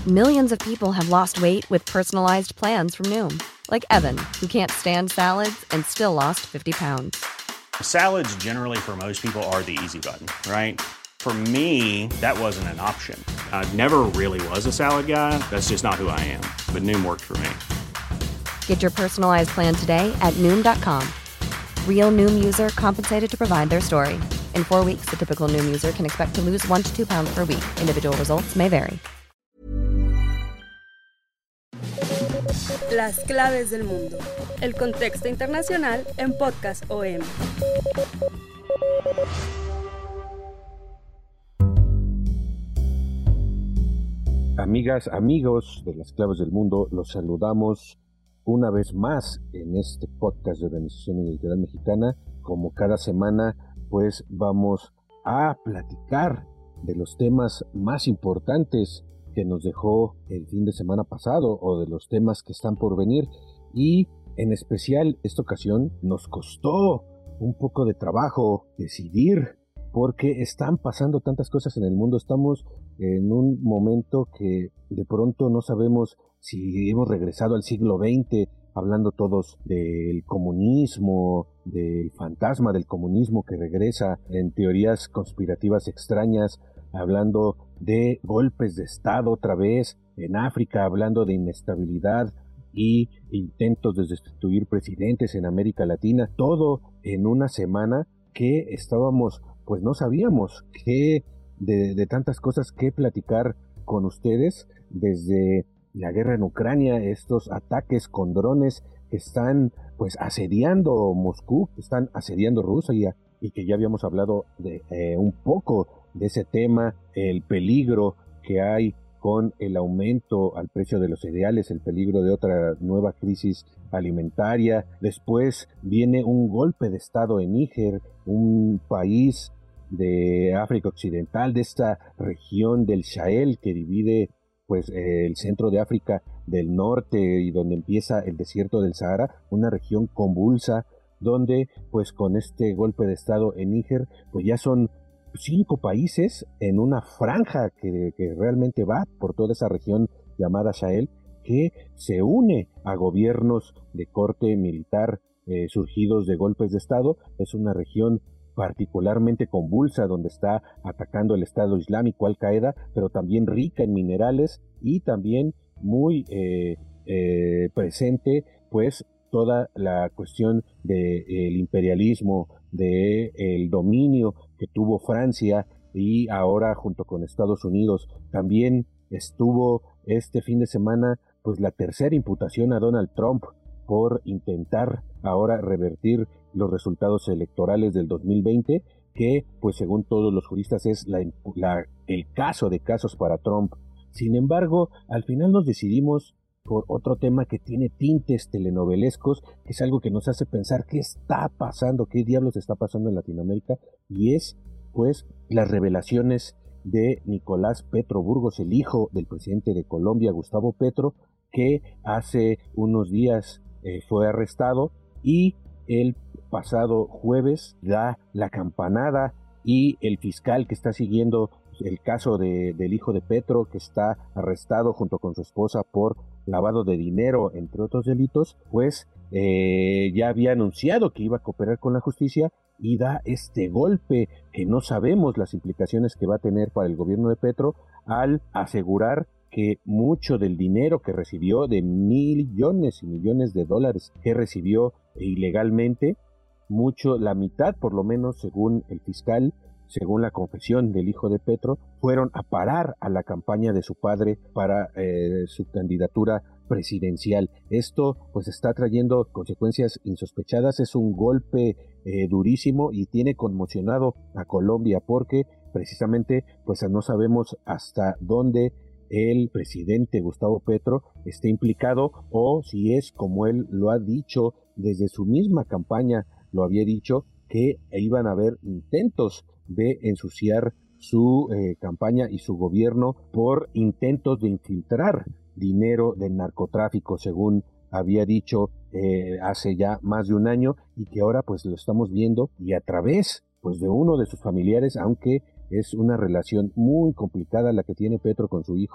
Millions of people have lost weight with personalized plans from Noom. Like Evan, who can't stand salads and still lost 50 pounds. Salads generally for most people are the easy button, right? For me, that wasn't an option. I never really was a salad guy. That's just not who I am. But Noom worked for me. Get your personalized plan today at Noom.com. Real Noom user compensated to provide their story. In 4 weeks, the typical Noom user can expect to lose 1 to 2 pounds per week. Individual results may vary. Las claves del mundo. El contexto internacional en Podcast OM. Amigas, amigos de las claves del mundo, los saludamos una vez más en este podcast de Organización Editorial Mexicana. Como cada semana, pues vamos a platicar de los temas más importantes que nos dejó el fin de semana pasado o de los temas que están por venir, y en especial esta ocasión nos costó un poco de trabajo decidir porque están pasando tantas cosas en el mundo. Estamos en un momento que de pronto no sabemos si hemos regresado al siglo XX, hablando todos del comunismo, del fantasma del comunismo que regresa en teorías conspirativas extrañas, hablando de golpes de Estado otra vez en África, hablando de inestabilidad y intentos de destituir presidentes en América Latina, todo en una semana que estábamos, pues no sabíamos qué de tantas cosas que platicar con ustedes, desde la guerra en Ucrania, estos ataques con drones que están pues asediando Moscú, que están asediando Rusia, y que ya habíamos hablado de un poco de ese tema, el peligro que hay con el aumento al precio de los cereales, el peligro de otra nueva crisis alimentaria. Después viene un golpe de Estado en Níger, un país de África Occidental, de esta región del Sahel que divide pues el centro de África del norte y donde empieza el desierto del Sahara, una región convulsa donde pues con este golpe de Estado en Níger pues ya son 5 países en una franja que realmente va por toda esa región llamada Sahel, que se une a gobiernos de corte militar surgidos de golpes de Estado. Es una región particularmente convulsa, donde está atacando el Estado Islámico, Al-Qaeda, pero también rica en minerales y también muy presente pues toda la cuestión del imperialismo, del dominio que tuvo Francia, y ahora junto con Estados Unidos. También estuvo este fin de semana pues la tercera imputación a Donald Trump por intentar ahora revertir los resultados electorales del 2020, que pues según todos los juristas es el caso de casos para Trump. Sin embargo, al final nos decidimos por otro tema que tiene tintes telenovelescos, que es algo que nos hace pensar qué está pasando, qué diablos está pasando en Latinoamérica, y es pues las revelaciones de Nicolás Petro Burgos, el hijo del presidente de Colombia, Gustavo Petro, que hace unos días fue arrestado, y el pasado jueves da la campanada, y el fiscal que está siguiendo el caso del hijo de Petro, que está arrestado junto con su esposa por lavado de dinero, entre otros delitos, pues ya había anunciado que iba a cooperar con la justicia, y da este golpe que no sabemos las implicaciones que va a tener para el gobierno de Petro, al asegurar que mucho del dinero que recibió, de millones y millones de dólares que recibió ilegalmente, la mitad por lo menos, según el fiscal, según la confesión del hijo de Petro, fueron a parar a la campaña de su padre para su candidatura presidencial. Esto pues está trayendo consecuencias insospechadas, es un golpe durísimo, y tiene conmocionado a Colombia, porque precisamente pues no sabemos hasta dónde el presidente Gustavo Petro esté implicado, o si es como él lo ha dicho desde su misma campaña, lo había dicho, que iban a haber intentos de ensuciar su campaña y su gobierno por intentos de infiltrar dinero del narcotráfico, según había dicho hace ya más de un año, y que ahora pues lo estamos viendo, y a través pues de uno de sus familiares, aunque es una relación muy complicada la que tiene Petro con su hijo,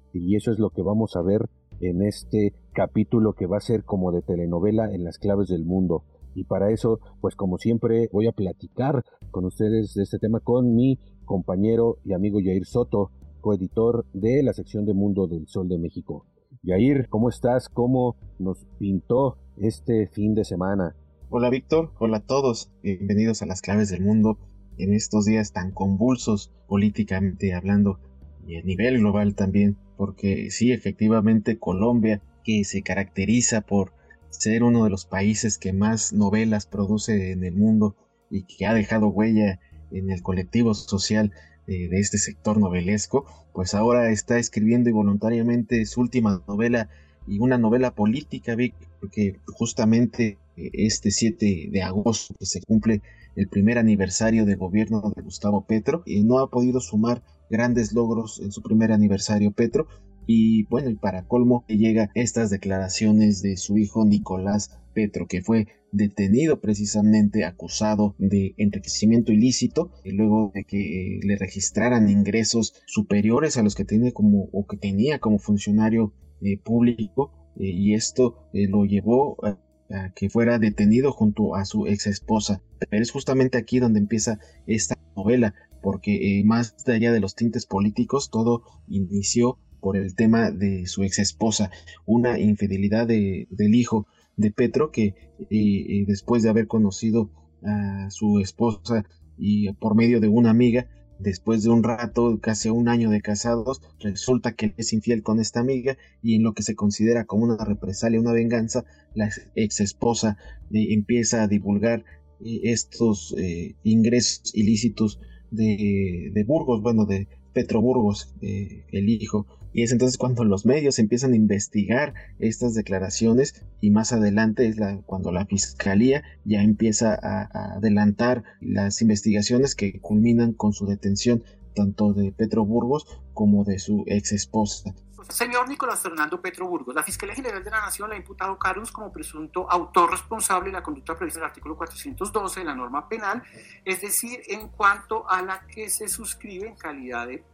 y eso es lo que vamos a ver en este capítulo que va a ser como de telenovela en las claves del mundo. Y para eso, pues como siempre, voy a platicar con ustedes de este tema con mi compañero y amigo Yair Soto, coeditor de la sección de Mundo del Sol de México. Yair, ¿cómo estás? ¿Cómo nos pintó este fin de semana? Hola Víctor, hola a todos, bienvenidos a las claves del mundo en estos días tan convulsos políticamente hablando y a nivel global también, porque sí, efectivamente Colombia, que se caracteriza por ser uno de los países que más novelas produce en el mundo y que ha dejado huella en el colectivo social de este sector novelesco, pues ahora está escribiendo involuntariamente su última novela y una novela política, Vic, porque justamente este 7 de agosto que se cumple el primer aniversario de gobierno de Gustavo Petro, y no ha podido sumar grandes logros en su primer aniversario Petro, y bueno, y para colmo llega estas declaraciones de su hijo Nicolás Petro, que fue detenido precisamente acusado de enriquecimiento ilícito y luego de que le registraran ingresos superiores a los que tenía como funcionario público, y esto lo llevó a que fuera detenido junto a su ex esposa. Pero es justamente aquí donde empieza esta novela, porque más allá de los tintes políticos, todo inició por el tema de su ex esposa, una infidelidad del hijo de Petro, que después de haber conocido a su esposa y por medio de una amiga, después de un rato, casi un año de casados, resulta que es infiel con esta amiga, y en lo que se considera como una represalia, una venganza, la ex esposa empieza a divulgar estos ingresos ilícitos de Burgos, bueno, de Petro Burgos, el hijo. Y es entonces cuando los medios empiezan a investigar estas declaraciones, y más adelante es cuando la fiscalía ya empieza a adelantar las investigaciones que culminan con su detención tanto de Petro Burgos como de su ex esposa. Señor Nicolás Fernando Petro Burgos, la Fiscalía General de la Nación le ha imputado cargos como presunto autor responsable de la conducta prevista en el artículo 412 de la norma penal, es decir, en cuanto a la que se suscribe en calidad de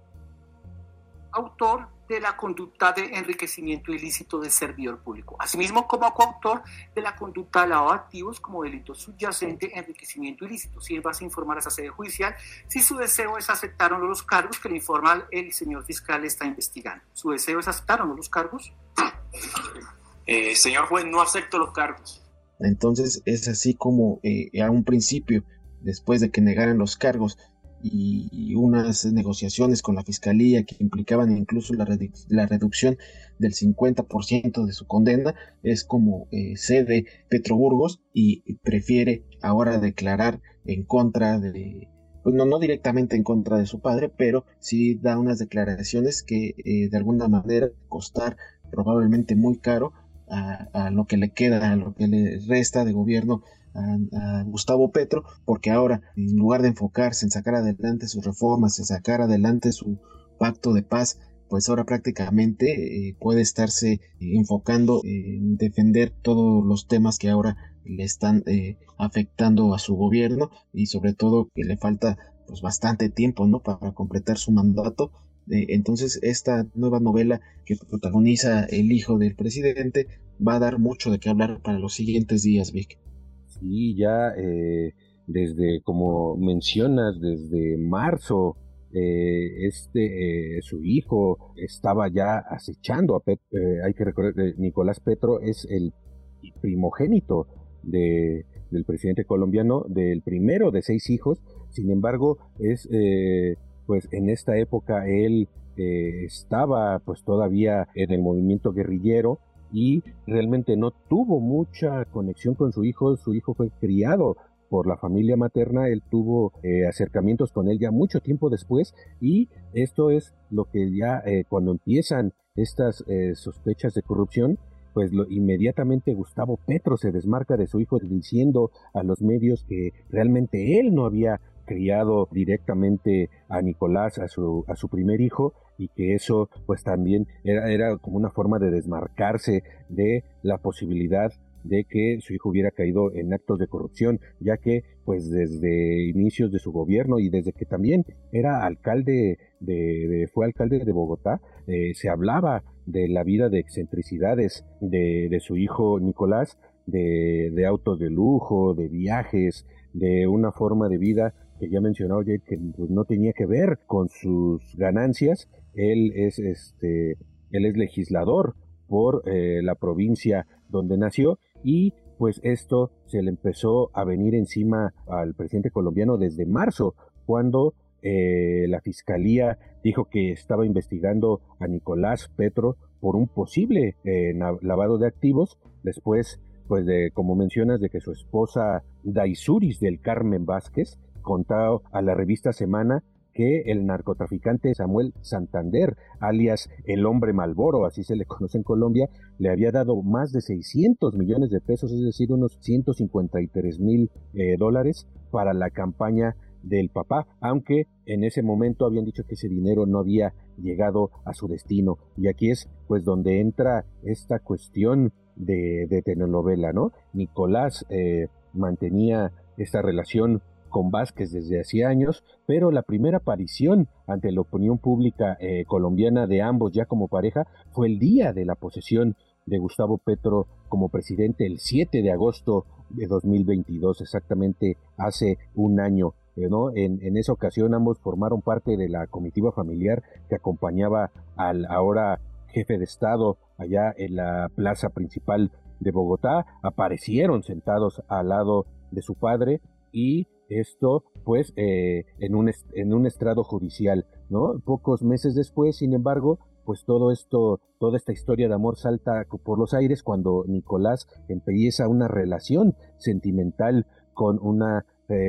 autor de la conducta de enriquecimiento ilícito de servidor público, asimismo como coautor de la conducta de lavado de activos como delito subyacente enriquecimiento ilícito. Sírvase informar a esa sede judicial si su deseo es aceptar o no los cargos que le informa el señor fiscal está investigando. ¿Su deseo es aceptar o no los cargos? Señor juez, no acepto los cargos. Entonces es así como a un principio, después de que negaran los cargos y unas negociaciones con la fiscalía que implicaban incluso la reducción del 50% de su condena, es como cede Petro Burgos y prefiere ahora declarar en contra de, pues no directamente en contra de su padre, pero sí da unas declaraciones que de alguna manera costar probablemente muy caro a lo que le queda, a lo que le resta de gobierno a Gustavo Petro, porque ahora, en lugar de enfocarse en sacar adelante sus reformas, en sacar adelante su pacto de paz, pues ahora prácticamente puede estarse enfocando en defender todos los temas que ahora le están afectando a su gobierno, y sobre todo que le falta pues bastante tiempo, ¿no?, para completar su mandato. Entonces esta nueva novela que protagoniza el hijo del presidente va a dar mucho de qué hablar para los siguientes días, Vic. Sí, ya desde, como mencionas, desde marzo, su hijo estaba ya acechando a Petro. Hay que recordar que Nicolás Petro es el primogénito del presidente colombiano, del primero de 6 hijos. Sin embargo, pues en esta época él estaba pues todavía en el movimiento guerrillero, y realmente no tuvo mucha conexión con su hijo. Su hijo fue criado por la familia materna, él tuvo acercamientos con él ya mucho tiempo después, y esto es lo que ya cuando empiezan estas sospechas de corrupción, pues inmediatamente Gustavo Petro se desmarca de su hijo, diciendo a los medios que realmente él no había criado directamente a Nicolás, a su primer hijo, y que eso pues también era como una forma de desmarcarse de la posibilidad de que su hijo hubiera caído en actos de corrupción, ya que pues desde inicios de su gobierno y desde que también era alcalde fue alcalde de Bogotá, se hablaba de la vida de excentricidades de su hijo Nicolás, de autos de lujo, de viajes, de una forma de vida que ya mencionó Jade, que pues, no tenía que ver con sus ganancias. Él es legislador por la provincia donde nació, y pues esto se le empezó a venir encima al presidente colombiano desde marzo, cuando la fiscalía dijo que estaba investigando a Nicolás Petro por un posible lavado de activos, después pues de, como mencionas, de que su esposa Daisuris del Carmen Vázquez contó a la revista Semana que el narcotraficante Samuel Santander, alias el Hombre Malboro, así se le conoce en Colombia, le había dado más de 600 millones de pesos, es decir, unos $153,000 para la campaña del papá, aunque en ese momento habían dicho que ese dinero no había llegado a su destino. Y aquí es pues donde entra esta cuestión de telenovela, ¿no? Nicolás mantenía esta relación con Vázquez desde hacía años, pero la primera aparición ante la opinión pública colombiana de ambos ya como pareja fue el día de la posesión de Gustavo Petro como presidente, el 7 de agosto de 2022, exactamente hace un año, ¿no? En esa ocasión ambos formaron parte de la comitiva familiar que acompañaba al ahora jefe de Estado allá en la plaza principal de Bogotá. Aparecieron sentados al lado de su padre, y esto pues en un estrado judicial, ¿no? Pocos meses después, sin embargo, pues toda esta historia de amor salta por los aires cuando Nicolás empieza una relación sentimental con una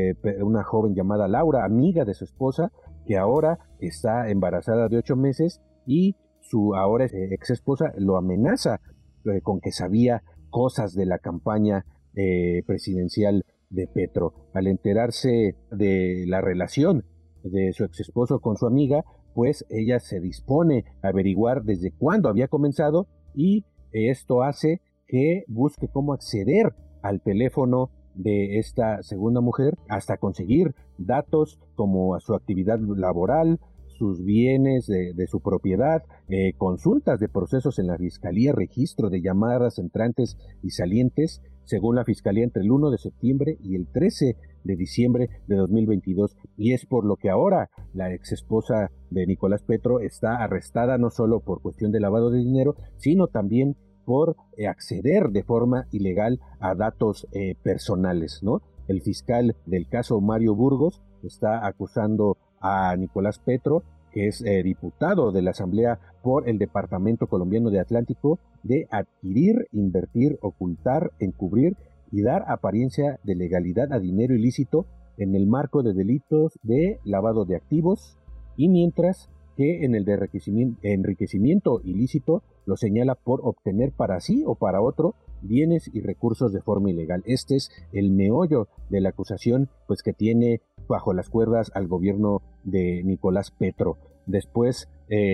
joven llamada Laura, amiga de su esposa, que ahora está embarazada de 8 meses, y su ahora ex esposa lo amenaza con que sabía cosas de la campaña presidencial de Petro. Al enterarse de la relación de su ex esposo con su amiga, pues ella se dispone a averiguar desde cuándo había comenzado, y esto hace que busque cómo acceder al teléfono de esta segunda mujer hasta conseguir datos como a su actividad laboral, sus bienes de su propiedad, consultas de procesos en la fiscalía, registro de llamadas entrantes y salientes, según la fiscalía, entre el 1 de septiembre y el 13 de diciembre de 2022, y es por lo que ahora la ex esposa de Nicolás Petro está arrestada no solo por cuestión de lavado de dinero, sino también por acceder de forma ilegal a datos personales, ¿no? El fiscal del caso, Mario Burgos, está acusando a Nicolás Petro, que es diputado de la Asamblea por el Departamento Colombiano de Atlántico, de adquirir, invertir, ocultar, encubrir y dar apariencia de legalidad a dinero ilícito en el marco de delitos de lavado de activos, y mientras que en el de enriquecimiento ilícito lo señala por obtener para sí o para otro bienes y recursos de forma ilegal. Este es el meollo de la acusación, pues, que tiene bajo las cuerdas al gobierno de Nicolás Petro. Después,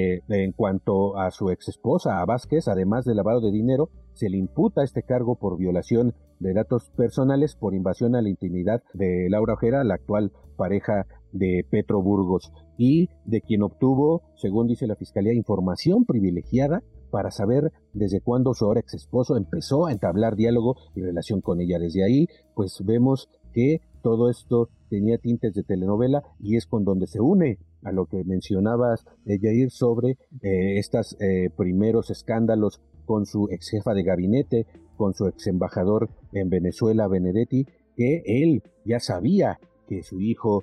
en cuanto a su ex esposa, a Vázquez, además de lavado de dinero, se le imputa este cargo por violación de datos personales, por invasión a la intimidad de Laura Ojeda, la actual pareja de Petro Burgos, y de quien obtuvo, según dice la fiscalía, información privilegiada para saber desde cuándo su ahora ex esposo empezó a entablar diálogo y relación con ella. Desde ahí, pues vemos que todo esto tenía tintes de telenovela, y es con donde se une a lo que mencionabas, Yair, sobre estos primeros escándalos con su ex jefa de gabinete, con su ex embajador en Venezuela, Benedetti, que él ya sabía que su hijo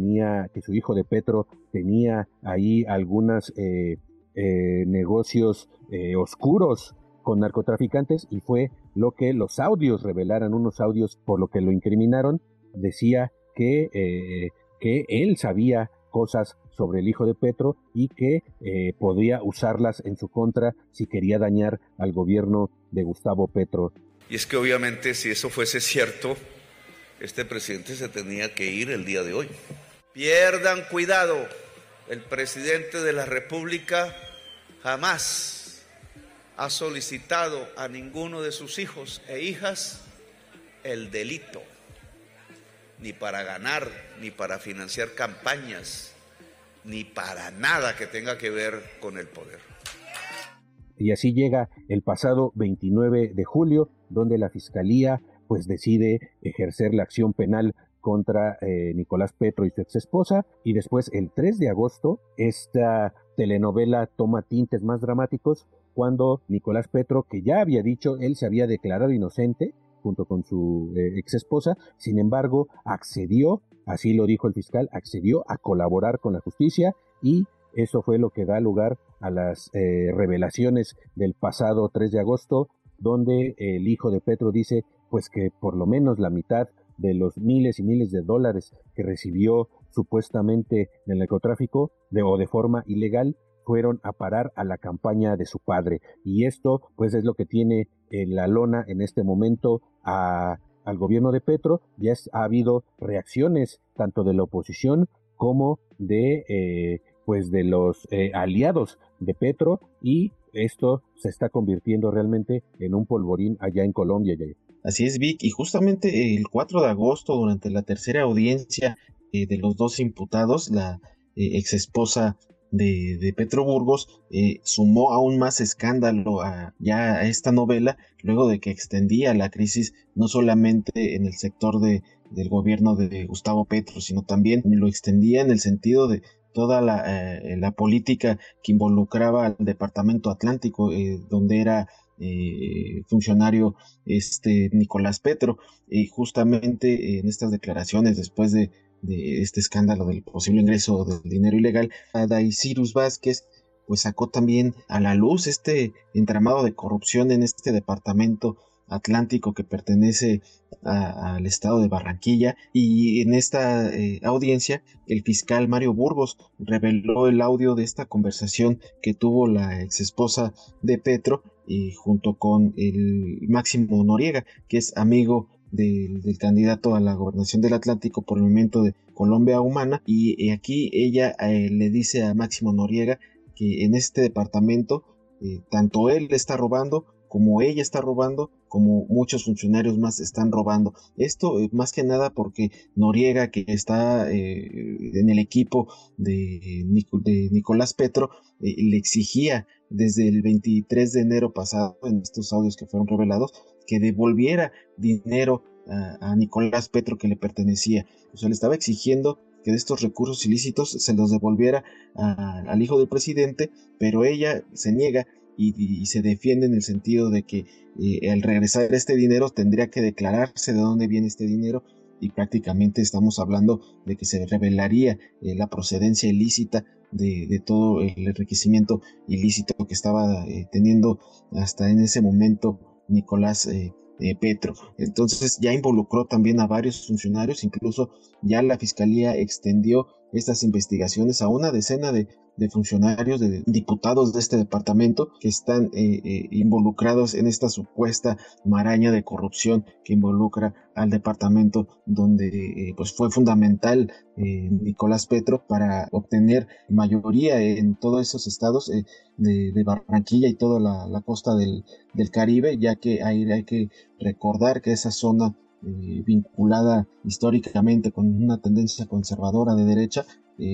de Petro tenía ahí algunos negocios oscuros con narcotraficantes, y fue lo que los audios revelaran, unos audios por lo que lo incriminaron. Decía que él sabía cosas sobre el hijo de Petro y que podía usarlas en su contra si quería dañar al gobierno de Gustavo Petro. Y es que obviamente, si eso fuese cierto, este presidente se tenía que ir el día de hoy. Pierdan cuidado, el presidente de la República jamás ha solicitado a ninguno de sus hijos e hijas el delito, ni para ganar, ni para financiar campañas, ni para nada que tenga que ver con el poder. Y así llega el pasado 29 de julio, donde la Fiscalía pues decide ejercer la acción penal contra Nicolás Petro y su exesposa, y después el 3 de agosto esta telenovela toma tintes más dramáticos cuando Nicolás Petro, que ya había dicho, él se había declarado inocente junto con su exesposa, sin embargo accedió, así lo dijo el fiscal, accedió a colaborar con la justicia, y eso fue lo que da lugar a las revelaciones del pasado 3 de agosto, donde el hijo de Petro dice pues que por lo menos la mitad de los miles y miles de dólares que recibió supuestamente del narcotráfico o de forma ilegal fueron a parar a la campaña de su padre. Y esto pues es lo que tiene en la lona en este momento al gobierno de Petro. Ha habido reacciones tanto de la oposición como de los aliados de Petro, y esto se está convirtiendo realmente en un polvorín allá en Colombia. Así es, Vic, y justamente el 4 de agosto, durante la tercera audiencia de los dos imputados, la exesposa de Petro Burgos sumó aún más escándalo a esta novela, luego de que extendía la crisis no solamente en el sector del gobierno de Gustavo Petro, sino también lo extendía en el sentido de toda la política que involucraba al Departamento Atlántico, donde era funcionario Nicolás Petro, y justamente en estas declaraciones después de este escándalo del posible ingreso del dinero ilegal, Aday Cyrus Vázquez pues sacó también a la luz este entramado de corrupción en este departamento atlántico que pertenece al estado de Barranquilla, y en esta audiencia el fiscal Mario Burgos reveló el audio de esta conversación que tuvo la exesposa de Petro junto con el Máximo Noriega, que es amigo del candidato a la gobernación del Atlántico por el movimiento de Colombia Humana, y aquí ella le dice a Máximo Noriega que en este departamento tanto él está robando, como ella está robando, como muchos funcionarios más están robando. Esto más que nada porque Noriega, que está en el equipo de Nicolás Petro, le exigía desde el 23 de enero pasado, en estos audios que fueron revelados, que devolviera dinero a Nicolás Petro que le pertenecía. O sea, le estaba exigiendo que de estos recursos ilícitos se los devolviera al hijo del presidente, pero ella se niega y se defiende en el sentido de que al regresar este dinero tendría que declararse de dónde viene este dinero, y prácticamente estamos hablando de que se revelaría la procedencia ilícita de todo el enriquecimiento ilícito que estaba teniendo hasta en ese momento Nicolás Petro. Entonces ya involucró también a varios funcionarios, incluso ya la fiscalía extendió estas investigaciones a una decena de funcionarios, de diputados de este departamento que están involucrados en esta supuesta maraña de corrupción que involucra al departamento donde pues fue fundamental Nicolás Petro para obtener mayoría en todos esos estados de Barranquilla y toda la costa del Caribe, ya que ahí hay que recordar que esa zona vinculada históricamente con una tendencia conservadora de derecha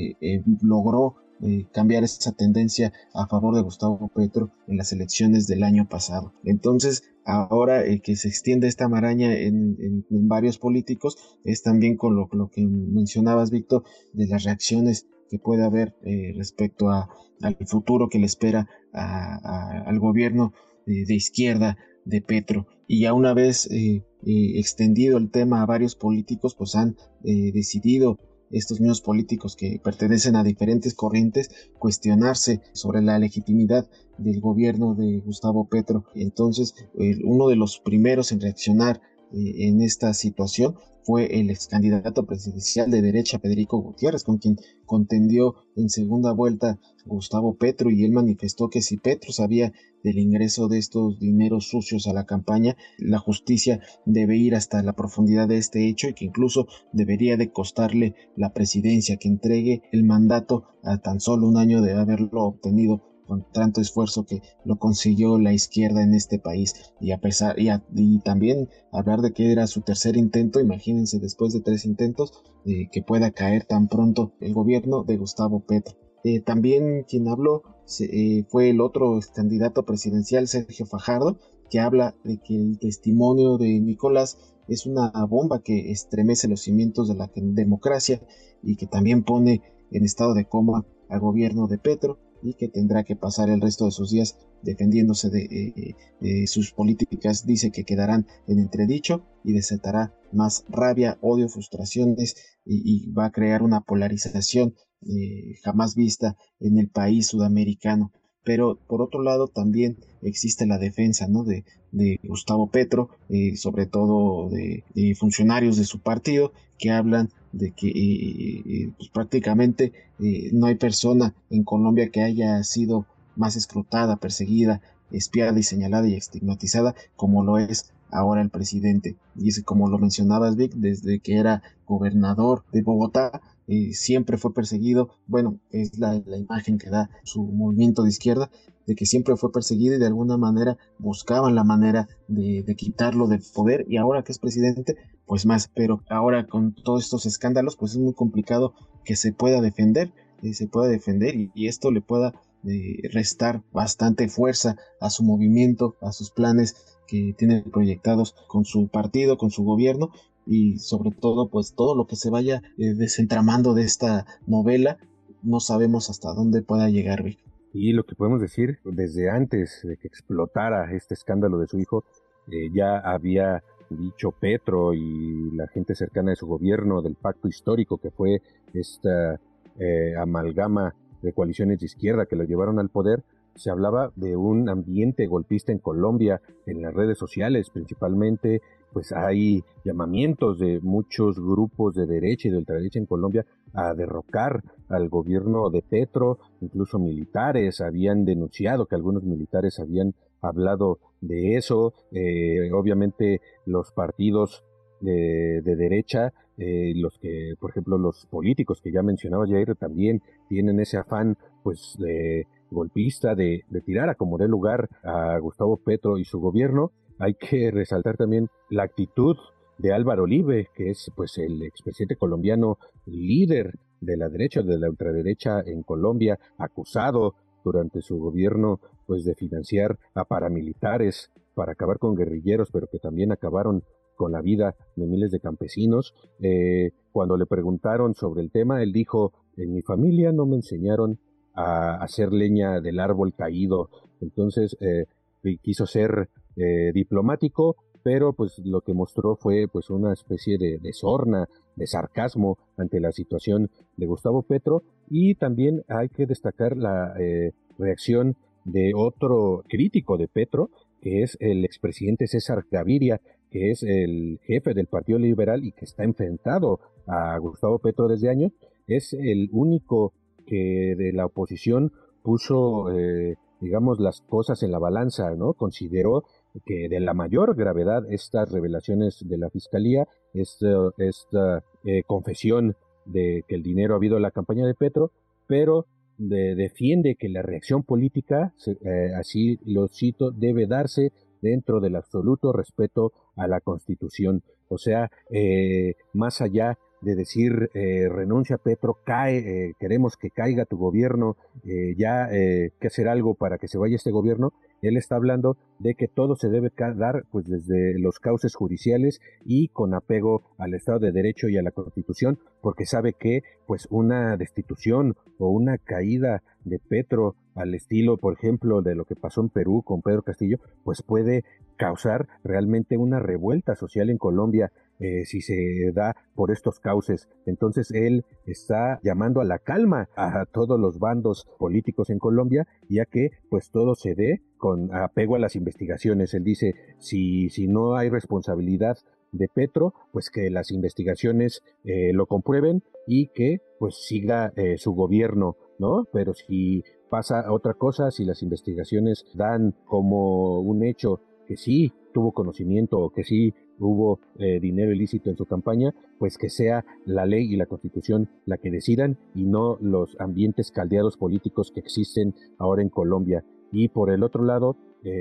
logró cambiar esa tendencia a favor de Gustavo Petro en las elecciones del año pasado. Entonces, ahora que se extiende esta maraña en varios políticos, es también con lo que mencionabas, Víctor, de las reacciones que puede haber respecto al futuro que le espera al gobierno de izquierda de Petro. Y ya una vez extendido el tema a varios políticos, pues han decidido estos mismos políticos que pertenecen a diferentes corrientes cuestionarse sobre la legitimidad del gobierno de Gustavo Petro. Entonces, uno de los primeros en reaccionar en esta situación fue el ex candidato presidencial de derecha Federico Gutiérrez, con quien contendió en segunda vuelta Gustavo Petro, y él manifestó que si Petro sabía del ingreso de estos dineros sucios a la campaña, la justicia debe ir hasta la profundidad de este hecho y que incluso debería de costarle la presidencia, que entregue el mandato a tan solo un año de haberlo obtenido con tanto esfuerzo que lo consiguió la izquierda en este país. Y también hablar de que era su tercer intento, imagínense, después de 3 intentos, que pueda caer tan pronto el gobierno de Gustavo Petro. También quien habló fue el otro candidato presidencial, Sergio Fajardo, que habla de que el testimonio de Nicolás es una bomba que estremece los cimientos de la democracia y que también pone en estado de coma al gobierno de Petro, y que tendrá que pasar el resto de sus días defendiéndose de sus políticas. Dice que quedarán en entredicho y desatará más rabia, odio, frustraciones y va a crear una polarización jamás vista en el país sudamericano. Pero por otro lado también existe la defensa, ¿no?, de Gustavo Petro, sobre todo de funcionarios de su partido, que hablan de que pues prácticamente no hay persona en Colombia que haya sido más escrutada, perseguida, espiada y señalada y estigmatizada como lo es ahora el presidente. Y es como lo mencionabas, Vic, desde que era gobernador de Bogotá, siempre fue perseguido. Bueno, es la imagen que da su movimiento de izquierda, de que siempre fue perseguido y de alguna manera buscaban la manera de quitarlo del poder, y ahora que es presidente, pues más. Pero ahora con todos estos escándalos, pues es muy complicado que se pueda defender, y esto le pueda restar bastante fuerza a su movimiento, a sus planes que tiene proyectados con su partido, con su gobierno, y sobre todo pues todo lo que se vaya desentramando de esta novela, no sabemos hasta dónde pueda llegar, Vic. Y lo que podemos decir, desde antes de que explotara este escándalo de su hijo, ya había dicho Petro y la gente cercana de su gobierno del pacto histórico que fue esta amalgama de coaliciones de izquierda que lo llevaron al poder. Se hablaba de un ambiente golpista en Colombia, en las redes sociales principalmente. Pues hay llamamientos de muchos grupos de derecha y de ultraderecha en Colombia a derrocar al gobierno de Petro. Incluso militares habían denunciado que algunos militares habían hablado de eso. Obviamente los partidos de derecha, los que, por ejemplo, los políticos que ya mencionaba Jair, también tienen ese afán pues de golpista de tirar a como dé lugar a Gustavo Petro y su gobierno. Hay que resaltar también la actitud de Álvaro Uribe, que es pues el expresidente colombiano, líder de la derecha o de la ultraderecha en Colombia, acusado durante su gobierno pues de financiar a paramilitares para acabar con guerrilleros, pero que también acabaron con la vida de miles de campesinos. Cuando le preguntaron sobre el tema, él dijo: en mi familia no me enseñaron a hacer leña del árbol caído. Entonces quiso ser diplomático, pero pues lo que mostró fue pues una especie de sorna, de sarcasmo ante la situación de Gustavo Petro. Y también hay que destacar la reacción de otro crítico de Petro, que es el expresidente César Gaviria, que es el jefe del Partido Liberal y que está enfrentado a Gustavo Petro desde años. Es el único que de la oposición puso, digamos, las cosas en la balanza, ¿no? Consideró que de la mayor gravedad estas revelaciones de la Fiscalía, esta confesión de que el dinero ha habido en la campaña de Petro, pero defiende que la reacción política, así lo cito, debe darse dentro del absoluto respeto a la Constitución. O sea, más allá de decir renuncia Petro, queremos que caiga tu gobierno, que hacer algo para que se vaya este gobierno. Él está hablando de que todo se debe dar pues desde los cauces judiciales y con apego al Estado de Derecho y a la Constitución, porque sabe que pues una destitución o una caída de Petro al estilo, por ejemplo, de lo que pasó en Perú con Pedro Castillo, pues puede causar realmente una revuelta social en Colombia si se da por estos cauces. Entonces él está llamando a la calma a todos los bandos políticos en Colombia, ya que pues todo se dé con apego a las investigaciones. Él dice, si no hay responsabilidad de Petro, pues que las investigaciones lo comprueben y que pues siga su gobierno, ¿no? Pero si pasa otra cosa, si las investigaciones dan como un hecho que sí tuvo conocimiento o que sí hubo dinero ilícito en su campaña, pues que sea la ley y la Constitución la que decidan y no los ambientes caldeados políticos que existen ahora en Colombia. Y por el otro lado,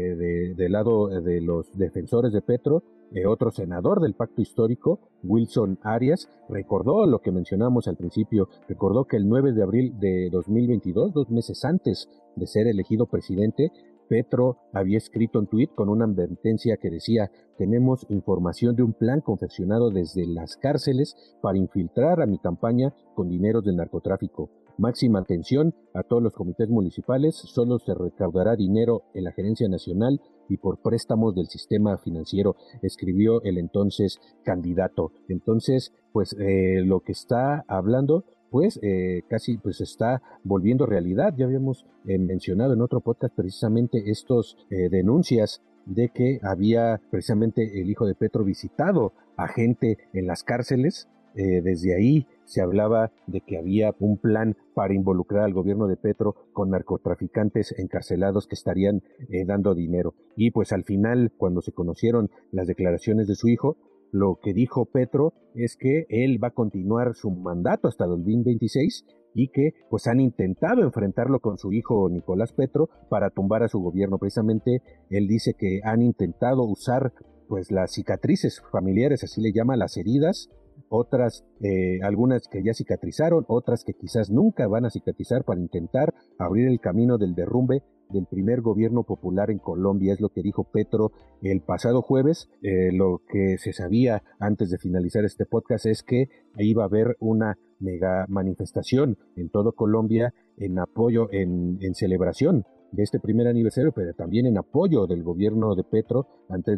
del lado de los defensores de Petro, otro senador del pacto histórico, Wilson Arias, recordó lo que mencionamos al principio, recordó que el 9 de abril de 2022, 2 meses antes de ser elegido presidente, Petro había escrito un tuit con una advertencia que decía: tenemos información de un plan confeccionado desde las cárceles para infiltrar a mi campaña con dineros del narcotráfico. Máxima atención a todos los comités municipales, solo se recaudará dinero en la Gerencia Nacional y por préstamos del sistema financiero, escribió el entonces candidato. Entonces, pues lo que está hablando, pues casi pues está volviendo realidad. Ya habíamos mencionado en otro podcast precisamente estos denuncias de que había precisamente el hijo de Petro visitado a gente en las cárceles. Desde ahí se hablaba de que había un plan para involucrar al gobierno de Petro con narcotraficantes encarcelados que estarían dando dinero. Y pues al final, cuando se conocieron las declaraciones de su hijo, lo que dijo Petro es que él va a continuar su mandato hasta 2026 y que pues han intentado enfrentarlo con su hijo Nicolás Petro para tumbar a su gobierno. Precisamente él dice que han intentado usar pues las cicatrices familiares, así le llama, las heridas, otras, algunas que ya cicatrizaron, otras que quizás nunca van a cicatrizar, para intentar abrir el camino del derrumbe del primer gobierno popular en Colombia. Es lo que dijo Petro el pasado jueves. Lo que se sabía antes de finalizar este podcast es que iba a haber una mega manifestación en todo Colombia en apoyo, en celebración de este primer aniversario, pero también en apoyo del gobierno de Petro ante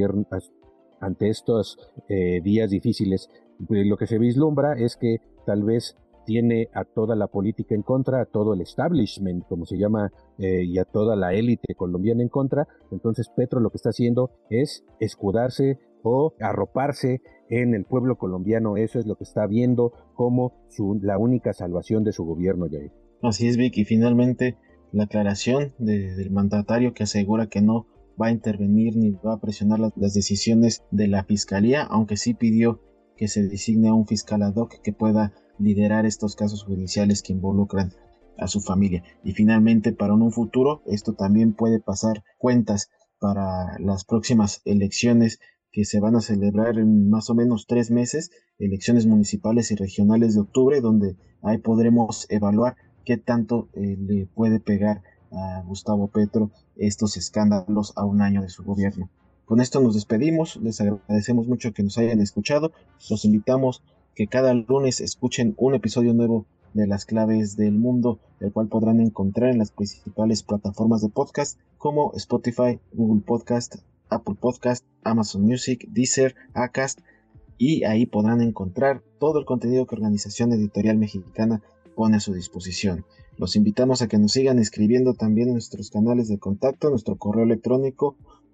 estos días difíciles. Lo que se vislumbra es que tal vez tiene a toda la política en contra, a todo el establishment, como se llama, y a toda la élite colombiana en contra. Entonces Petro lo que está haciendo es escudarse o arroparse en el pueblo colombiano. Eso es lo que está viendo como la única salvación de su gobierno, Jair. Así es, Vic, y finalmente la aclaración del mandatario que asegura que no va a intervenir ni va a presionar las decisiones de la Fiscalía, aunque sí pidió que se designe a un fiscal ad hoc que pueda liderar estos casos judiciales que involucran a su familia. Y finalmente, para un futuro, esto también puede pasar cuentas para las próximas elecciones que se van a celebrar en más o menos 3 meses, elecciones municipales y regionales de octubre, donde ahí podremos evaluar qué tanto le puede pegar a Gustavo Petro estos escándalos a un año de su gobierno. Con esto nos despedimos, les agradecemos mucho que nos hayan escuchado, los invitamos que cada lunes escuchen un episodio nuevo de Las Claves del Mundo, el cual podrán encontrar en las principales plataformas de podcast como Spotify, Google Podcast, Apple Podcast, Amazon Music, Deezer, Acast, y ahí podrán encontrar todo el contenido que Organización Editorial Mexicana pone a su disposición. Los invitamos a que nos sigan escribiendo también en nuestros canales de contacto, nuestro correo electrónico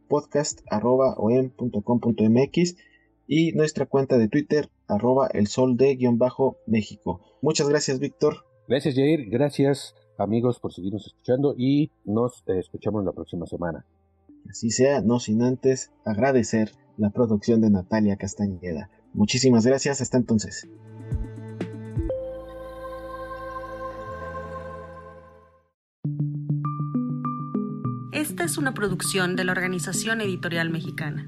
podcast@oem.com.mx y nuestra cuenta de Twitter @elsolde_México. Muchas gracias, Víctor. Gracias, Jair. Gracias, amigos, por seguirnos escuchando y nos escuchamos la próxima semana. Así sea, no sin antes agradecer la producción de Natalia Castañeda. Muchísimas gracias, hasta entonces. Esta es una producción de la Organización Editorial Mexicana.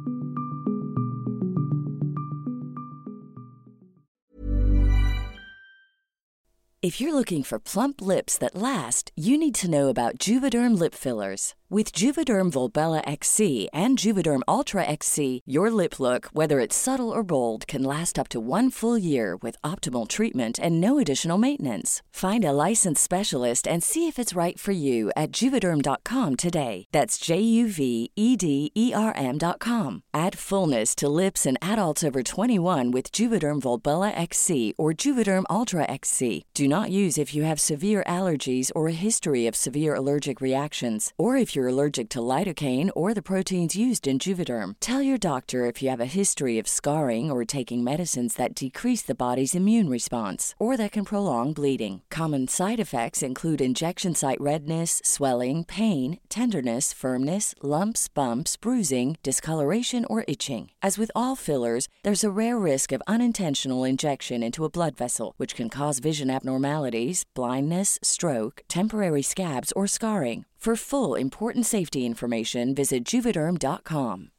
If you're looking for plump lips that last, you need to know about Juvederm lip fillers. With Juvederm Volbella XC and Juvederm Ultra XC, your lip look, whether it's subtle or bold, can last up to 1 full year with optimal treatment and no additional maintenance. Find a licensed specialist and see if it's right for you at Juvederm.com today. That's JUVEDERM.com. Add fullness to lips in adults over 21 with Juvederm Volbella XC or Juvederm Ultra XC. Do not use if you have severe allergies or a history of severe allergic reactions, or if you're allergic to lidocaine or the proteins used in Juvederm. Tell your doctor if you have a history of scarring or taking medicines that decrease the body's immune response or that can prolong bleeding. Common side effects include injection site redness, swelling, pain, tenderness, firmness, lumps, bumps, bruising, discoloration, or itching. As with all fillers, there's a rare risk of unintentional injection into a blood vessel, which can cause vision abnormalities, blindness, stroke, temporary scabs, or scarring. For full, important safety information, visit Juvederm.com.